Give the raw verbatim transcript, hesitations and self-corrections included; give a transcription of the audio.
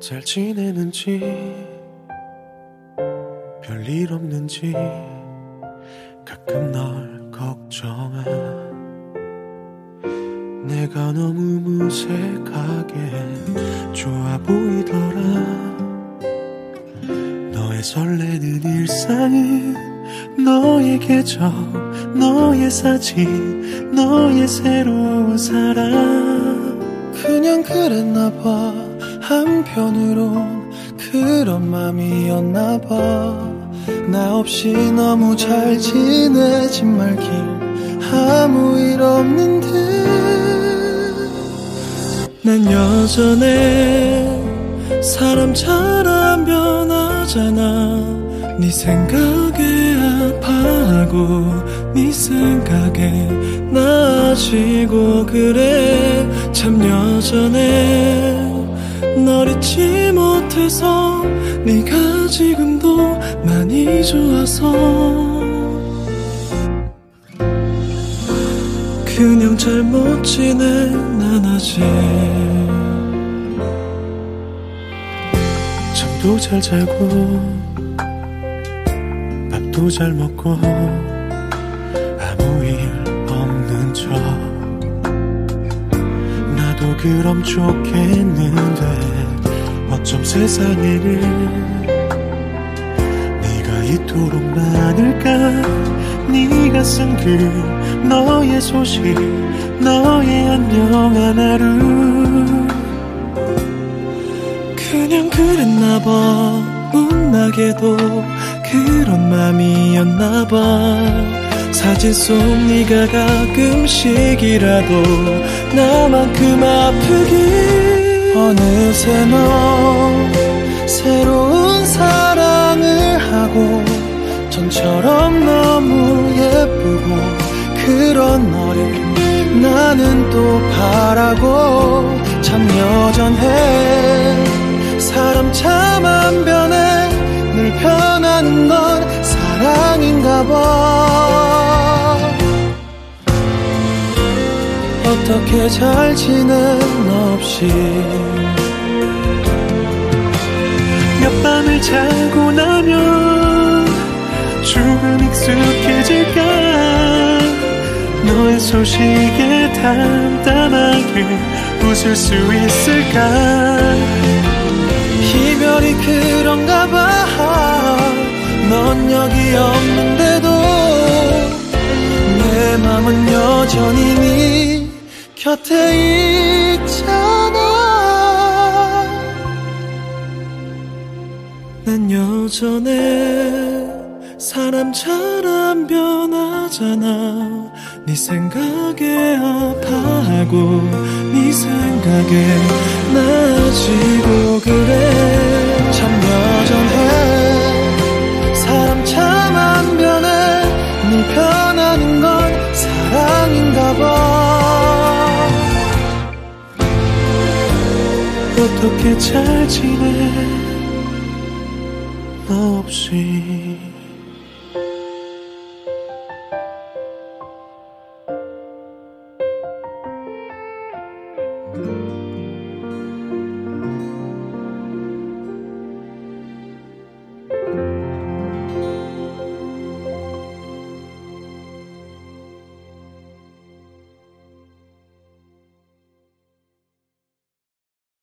잘 지내는지 별일 없는지 가끔 널 걱정해. 내가 너무 무색하게 좋아 보이더라. 너의 설레는 일상은 너의 계절, 너의 사진, 너의 새로운 사랑. 그냥 그랬나봐. 한편으론 그런 맘이었나봐. 나 없이 너무 잘 지내진 말길 아무 일 없는 듯. 난 여전해 사람처럼 변하잖아. 네 생각에 아파하고 네 생각에 나아지고 그래. 참 여전해 널 잊지 못해서 네가 지금도 많이 좋아서. 그냥 잘 못 지내 난 아직. 잠도 잘 자고 밥도 잘 먹고 아무 일 없는 척. 나도 그럼 좋겠는데 어쩜 세상에는 네가 이토록 많을까. 네가 쓴 글, 너의 소식, 너의 안녕 하나로 그냥 그랬나봐. 못나게도 그런 맘이었나봐. 사진 속 네가 가끔씩이라도 나만큼 아프기. 어느새 너 새로운 사랑을 하고 전처럼 너무 예쁘고 그런 너를 나는 또 바라고. 참 여전해 사람 참 안 변해. 늘 변하는 건 사랑인가 봐. 어떻게 잘 지내 너 없이. 몇 밤을 자고 나면 조금 익숙해질까. 너의 소식에 담담하게 웃을 수 있을까. 이별이 그런가 봐. 넌 여기 없는데도 내 맘은 여전히 네 곁에 있잖아. 난 여전해 사람 잘 안 변하잖아. 네 생각에 아파하고 네 생각에 나아지고 그래. 참 여전해 사람 참 안 변해. 늘 변하는 건 사랑인가 봐. 어떻게 잘 지내 너 없이.